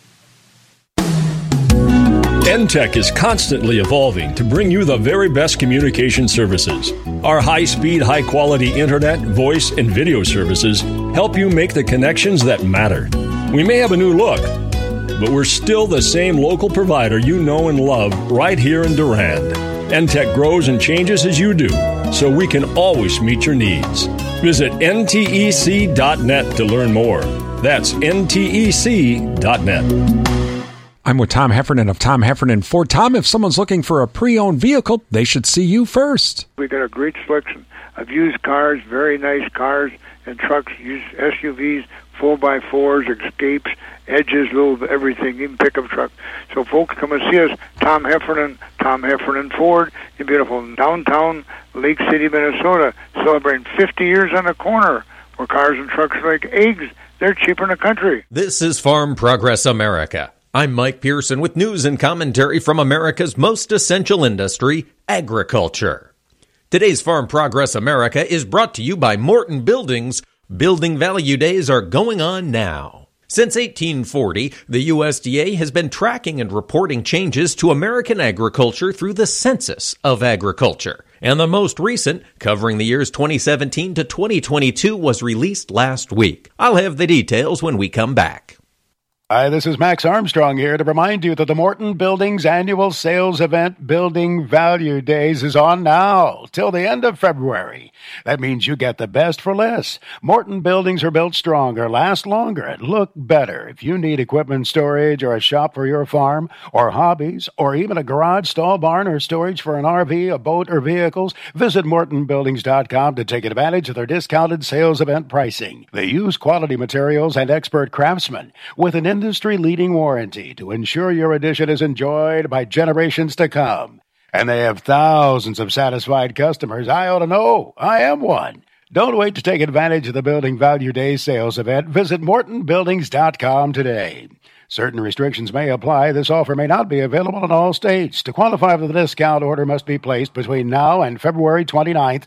NTech is constantly evolving to bring you the very best communication services. Our high-speed, high-quality internet, voice, and video services help you make the connections that matter. We may have a new look, but we're still the same local provider you know and love right here in Durand. NTech grows and changes as you do, so we can always meet your needs. Visit ntec.net to learn more. That's ntec.net. I'm with Tom Heffernan of Tom Heffernan Ford. Tom, if someone's looking for a pre-owned vehicle, they should see you first. We got a great selection of used cars, very nice cars and trucks, used SUVs, 4x4s, Escapes, Edges, little everything, even pickup truck. So folks, come and see us, Tom Heffernan Ford, in beautiful downtown Lake City, Minnesota, celebrating 50 years on the corner, where cars and trucks are like eggs. They're cheaper in the country. This is Farm Progress America. I'm Mike Pearson with news and commentary from America's most essential industry, agriculture. Today's Farm Progress America is brought to you by Morton Buildings. Building Value Days are going on now. Since 1840, the USDA has been tracking and reporting changes to American agriculture through the Census of Agriculture. And the most recent, covering the years 2017 to 2022, was released last week. I'll have the details when we come back. Hi, this is Max Armstrong here to remind you that the Morton Buildings annual sales event, Building Value Days, is on now till the end of February. That means you get the best for less. Morton Buildings are built stronger, last longer, and look better. If you need equipment storage or a shop for your farm or hobbies or even a garage, stall, barn, or storage for an RV, a boat, or vehicles, visit MortonBuildings.com to take advantage of their discounted sales event pricing. They use quality materials and expert craftsmen with an industry-leading warranty to ensure your addition is enjoyed by generations to come. And they have thousands of satisfied customers. I ought to know. I am one. Don't wait to take advantage of the Building Value Day sales event. Visit MortonBuildings.com today. Certain restrictions may apply. This offer may not be available in all states. To qualify for the discount, order must be placed between now and February 29th,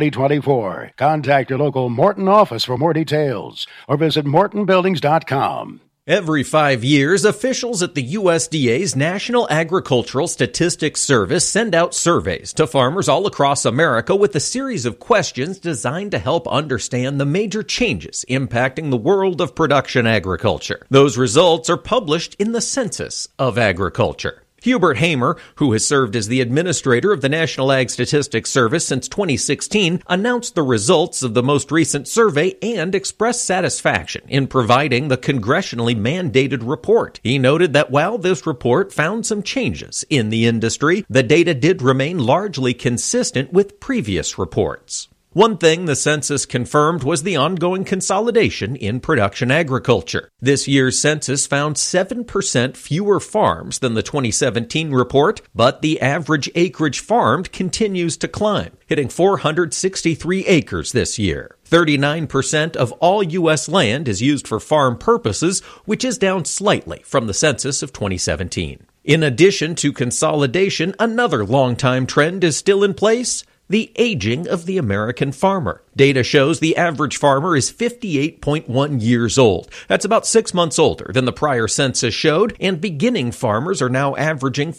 2024. Contact your local Morton office for more details or visit MortonBuildings.com. Every 5 years, officials at the USDA's National Agricultural Statistics Service send out surveys to farmers all across America with a series of questions designed to help understand the major changes impacting the world of production agriculture. Those results are published in the Census of Agriculture. Hubert Hamer, who has served as the administrator of the National Ag Statistics Service since 2016, announced the results of the most recent survey and expressed satisfaction in providing the congressionally mandated report. He noted that while this report found some changes in the industry, the data did remain largely consistent with previous reports. One thing the census confirmed was the ongoing consolidation in production agriculture. This year's census found 7% fewer farms than the 2017 report, but the average acreage farmed continues to climb, hitting 463 acres this year. 39% of all U.S. land is used for farm purposes, which is down slightly from the census of 2017. In addition to consolidation, another long-time trend is still in place: the aging of the American farmer. Data shows the average farmer is 58.1 years old. That's about 6 months older than the prior census showed, and beginning farmers are now averaging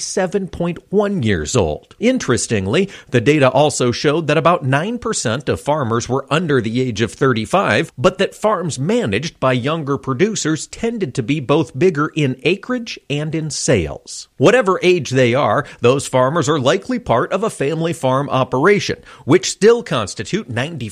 47.1 years old. Interestingly, the data also showed that about 9% of farmers were under the age of 35, but that farms managed by younger producers tended to be both bigger in acreage and in sales. Whatever age they are, those farmers are likely part of a family farm operation, which still constitute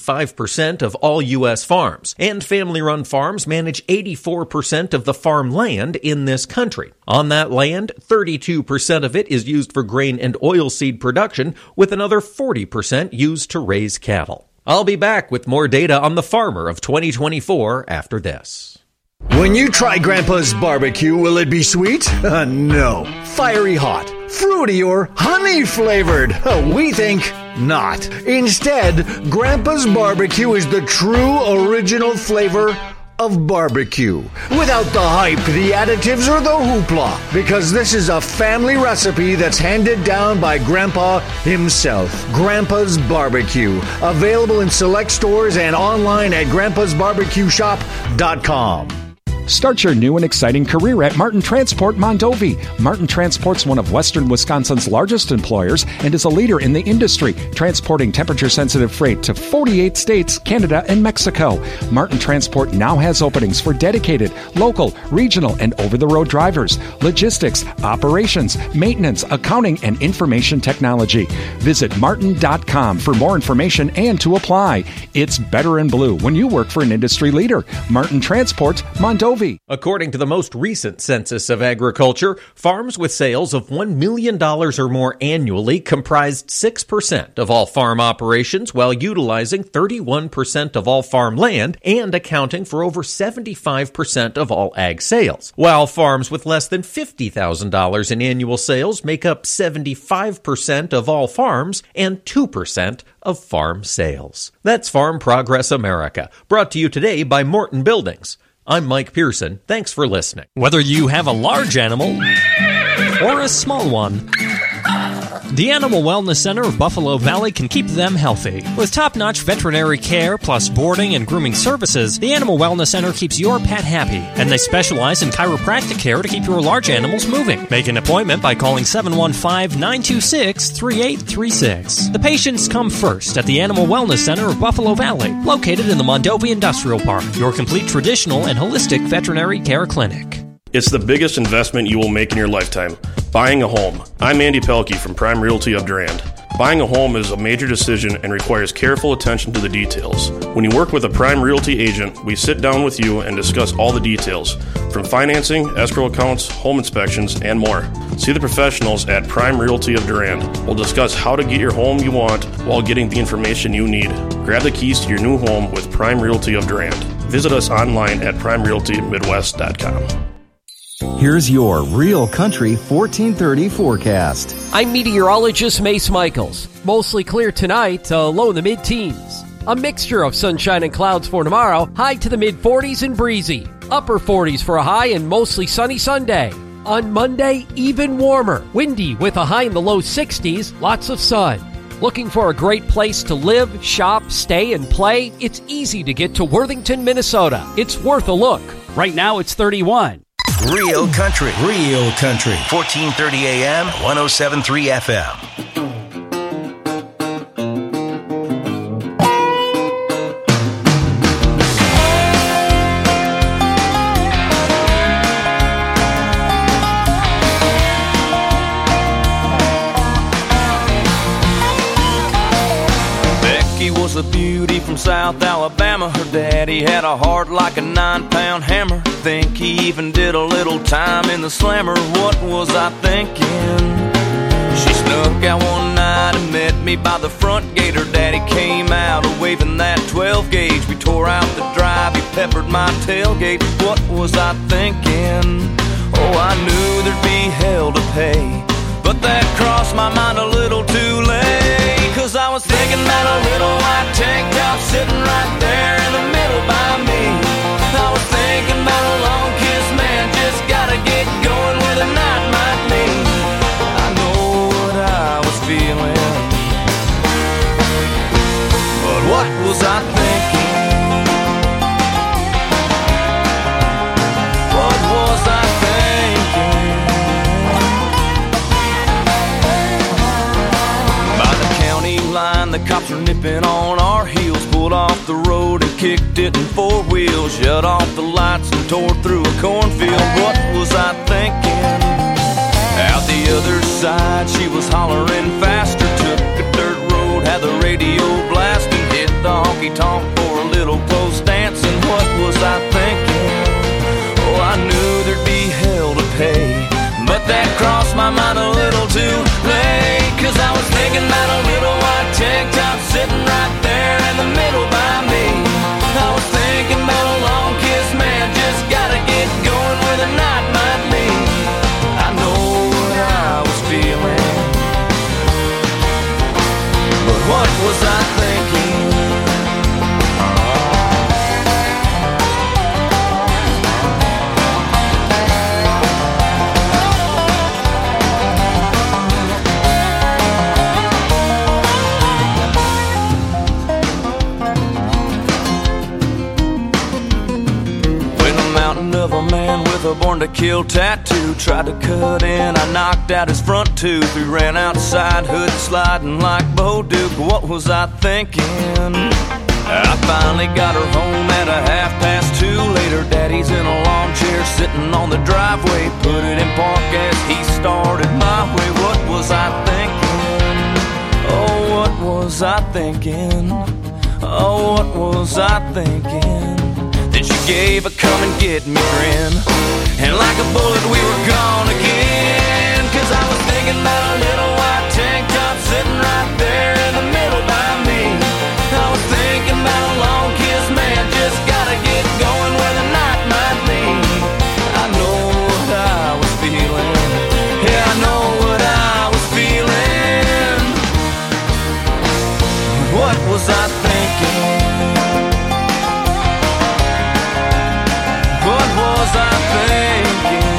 95% of all U.S. farms, and family-run farms manage 84% of the farm land in this country. On that land, 32% of it is used for grain and oilseed production, with another 40% used to raise cattle. I'll be back with more data on the farmer of 2024 after this. When you try Grandpa's barbecue, will it be sweet? No. Fiery hot, fruity, or honey flavored? We think not. Instead, Grandpa's barbecue is the true original flavor of barbecue. Without the hype, the additives, or the hoopla. Because this is a family recipe that's handed down by Grandpa himself. Grandpa's Barbecue. Available in select stores and online at grandpasbarbecueshop.com. Start your new and exciting career at Martin Transport Mondovi. Martin Transport's one of Western Wisconsin's largest employers and is a leader in the industry, transporting temperature-sensitive freight to 48 states, Canada, and Mexico. Martin Transport now has openings for dedicated, local, regional, and over-the-road drivers, logistics, operations, maintenance, accounting, and information technology. Visit martin.com for more information and to apply. It's better in blue when you work for an industry leader. Martin Transport Mondovi. According to the most recent Census of Agriculture, farms with sales of $1 million or more annually comprised 6% of all farm operations, while utilizing 31% of all farm land and accounting for over 75% of all ag sales, while farms with less than $50,000 in annual sales make up 75% of all farms and 2% of farm sales. That's Farm Progress America, brought to you today by Morton Buildings. I'm Mike Pearson. Thanks for listening. Whether you have a large animal or a small one, the Animal Wellness Center of Buffalo Valley can keep them healthy. With top-notch veterinary care plus boarding and grooming services, the Animal Wellness Center keeps your pet happy, and they specialize in chiropractic care to keep your large animals moving. Make an appointment by calling 715-926-3836. The patients come first at the Animal Wellness Center of Buffalo Valley, located in the Mondovi Industrial Park, your complete traditional and holistic veterinary care clinic. It's the biggest investment you will make in your lifetime, buying a home. I'm Andy Pelkey from Prime Realty of Durand. Buying a home is a major decision and requires careful attention to the details. When you work with a Prime Realty agent, we sit down with you and discuss all the details, from financing, escrow accounts, home inspections, and more. See the professionals at Prime Realty of Durand. We'll discuss how to get your home you want while getting the information you need. Grab the keys to your new home with Prime Realty of Durand. Visit us online at primerealtymidwest.com. Here's your Real Country 1430 forecast. I'm meteorologist Mace Michaels. Mostly clear tonight, low in the mid-teens. A mixture of sunshine and clouds for tomorrow, high to the mid-40s and breezy. Upper 40s for a high and mostly sunny Sunday. On Monday, even warmer. Windy with a high in the low 60s, lots of sun. Looking for a great place to live, shop, stay, and play? It's easy to get to Worthington, Minnesota. It's worth a look. Right now, it's 31. Real Country. 1430 AM, 107.3 FM. Becky was a beauty from South Alabama. Her daddy had a heart like a 9-pound hammer. Think he even did a little time in the slammer. What was I thinking? She Snuck out one night and met me by the front gate. Her daddy came out waving that 12 gauge. We tore out the drive, he peppered my tailgate. What was I thinking? Oh, I knew there'd be hell to pay, but that crossed my mind a little too late. Cause I was thinking about a little white tank top sitting right there in the middle by me. I was thinking about a long kiss, man, just gotta get going where the night might lead. I know what I was feeling, but what was I thinking? What was I thinking? By the county line, the cops were nipping on our heels. Pulled off the road and kicked it in four wheels. Shut off the lights and tore through a cornfield. What was I thinking? Out the other side, she was hollering faster. Took a dirt road, had the radio blasting. Hit the honky-tonk for a little close dancing. What was I thinking? Oh, I knew there'd be hell to pay, but that crossed my mind a little too late. Cause I was thinking about a little white tank top sitting right there in the middle by me. I was thinking about a long kiss, man, just gotta get going where the night might lead. I know what I was feeling, but what was I thinking? Of a man with a born to kill tattoo tried to cut in, I knocked out his front tooth. We ran outside, hood sliding like Bo Duke. What was I thinking? I finally got her home at 2:30. Later, daddy's in a lawn chair sitting on the driveway. Put it in park as he started my way. What was I thinking? Oh, what was I thinking? Oh, what was I thinking? Then she gave a come and get me grin, and like a bullet we were gone again. Cause I was thinking about a little white tank top sitting right there in the middle by me. I was thinking about a long kiss, man, just gotta get going where the night might lead. I know what I was feeling, yeah, I know what I was feeling. What was I thinking? What was I thinking?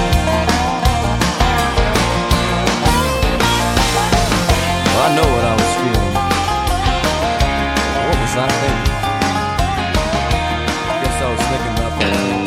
Well, I know what I was feeling. What was I thinking? Guess I was thinking about that.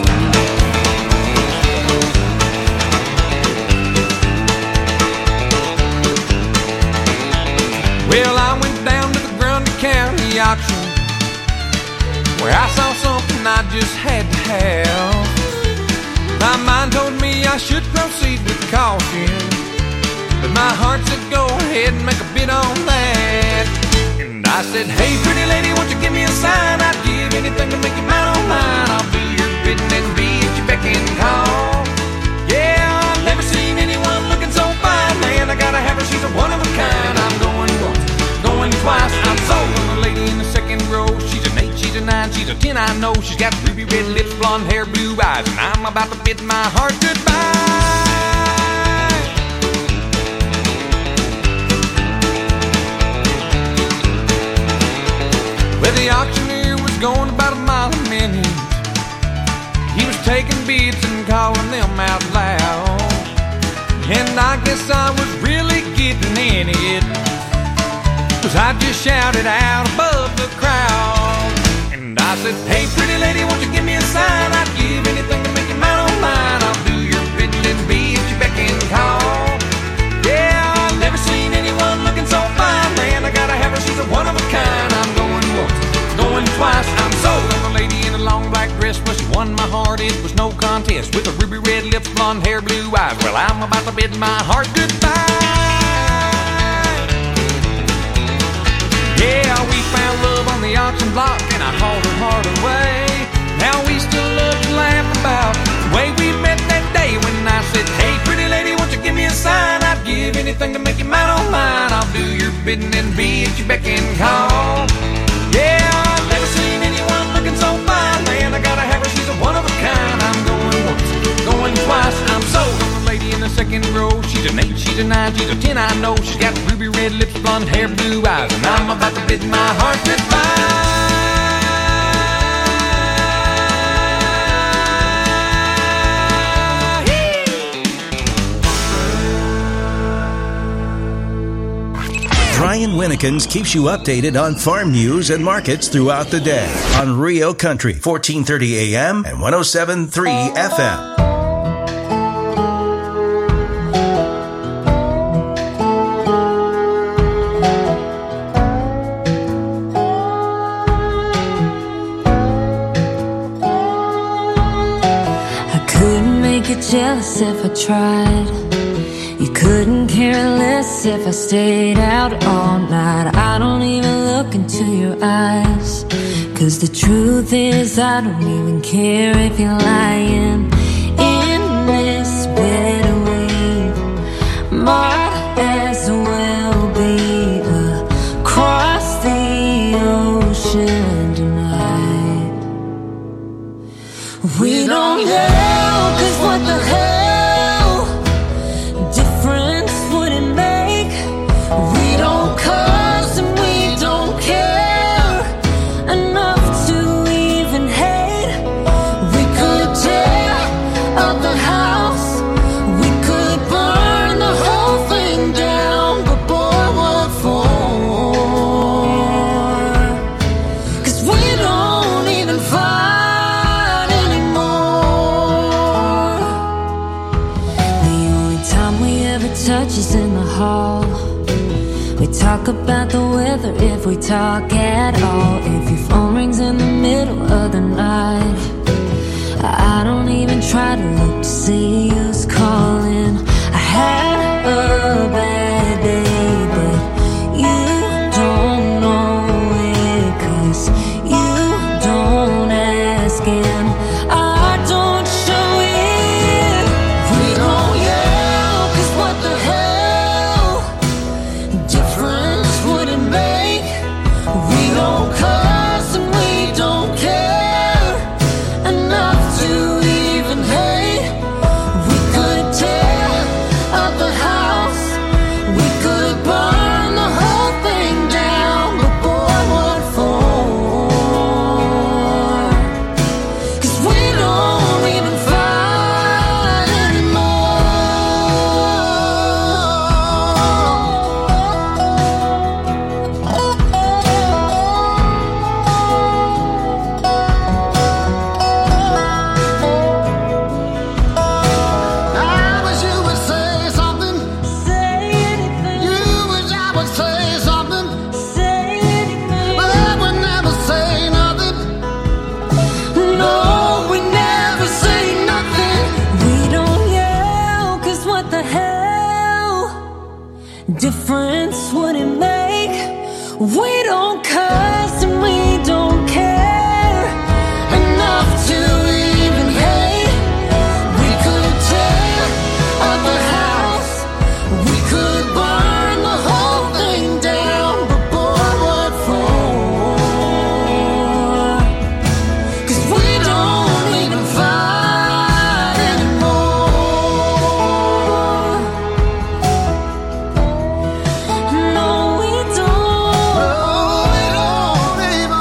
Well, I went down to the Grundy County auction, where I saw something I just had to have. My mind told me I should proceed with caution, but my heart said go ahead and make a bid on that. And I said, hey pretty lady, won't you give me a sign? I'd give anything to make you mine on mine. I'll do your bidding and be at your beck and call. Yeah, I've never seen anyone looking so fine, man, I gotta have her, she's a one of a kind. I'm going once, going twice, I'm sold on the lady in the second row. She's an 8, she's a 9, she's a 10, I know. She's got ruby red lips, blonde hair, blue eyes, and I'm about to bid my heart goodbye. Well, the auctioneer was going about a mile a minute. He was taking bids and calling them out loud, and I guess I was really getting in it, 'cause I just shouted out above the crowd. And I said, hey pretty lady, won't you give me a sign? I'd give anything to make you mine on mine. I'll do your bidding and be at your beck and call. Yeah, I've never seen anyone looking so fine, man, I gotta have her, she's a one of a kind. I'm going once, going twice, I'm sold on the lady in a long black dress. Well, she won my heart, it was no contest, with her ruby red lips, blonde hair, blue eyes. Well, I'm about to bid my heart goodbye. Yeah, we found love on the auction block, and I hauled her heart away. Now we still love to laugh about the way we met that day when I said, hey pretty lady, won't you give me a sign? I'd give anything to make you mine on spitting and be at your beck and call. Yeah, I've never seen anyone looking so fine, man. I gotta have her, she's a one of a kind. I'm going once, going twice, I'm sold on the lady in the second row. She's an 8, she's a 9, she's a 10, I know. She's got ruby red lips, blonde hair, blue eyes, and I'm about to bid my heart goodbye. Brian Winnekins keeps you updated on farm news and markets throughout the day on Rio Country, 1430 AM and 107.3 FM. I couldn't make you jealous if I tried. You couldn't care less if I stayed out all night. I don't even look into your eyes, 'cause the truth is I don't even care if you're lying. In this bed we might as well be across the ocean tonight. We don't know, 'cause what the hell difference would it make? We don't cuss and we don't care enough to even hate. We could tear up the house, we could burn the whole thing down, but boy, what for? 'Cause we don't even fight anymore. The only time we ever touch is in the hall. We talk about the weather if we talk at all. If your phone rings in the middle of the night, I don't even try to look to see who's calling. I had a bad day, but you don't know it, 'cause you don't ask and I don't show it. We don't yell, 'cause what the hell difference would it make? We don't cuss and we don't care enough to even hate. We could tear up the house, we could burn the whole thing down, but boy, what for? 'Cause we don't even fight I wish you would say something. Say anything. You wish I would say something. Say anything. But I would never say nothing. No, we never say nothing. We don't yell, 'cause what the hell difference would it make? We don't cuss and we don't care enough to even hate. We could tear up the house, we could burn the whole thing down, but boy, what for? 'Cause we don't even fight anymore. No, we don't. No, we don't even.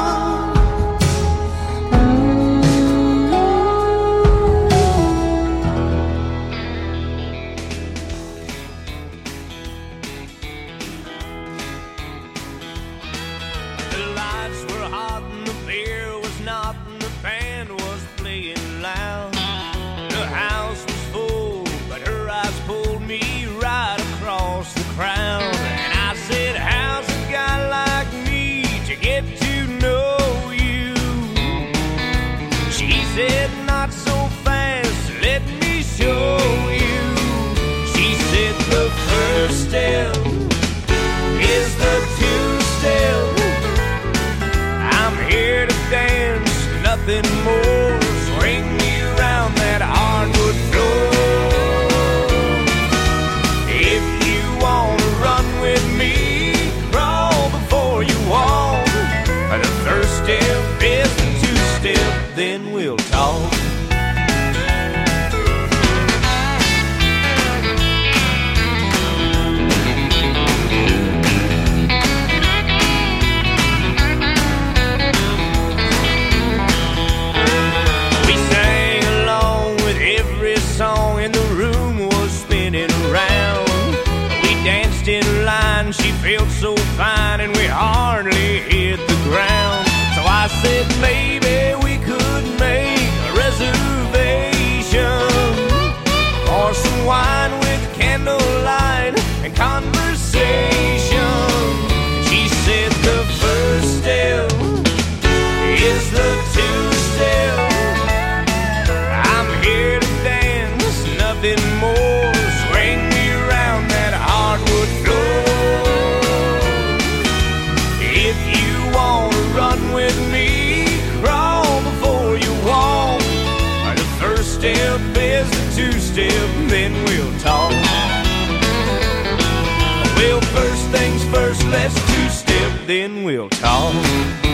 The lights were hot and the beer was not and the band was playing loud. The house was full, but her eyes pulled me right across the crowd. And I said, how's a guy like me to get to know you? She said, not so fast, let me show you. She said, the first step is the two-step. I'm here to dance, nothing more. Swing me right step is the two-step, then we'll talk. Well, first things first, let's two-step, then we'll talk.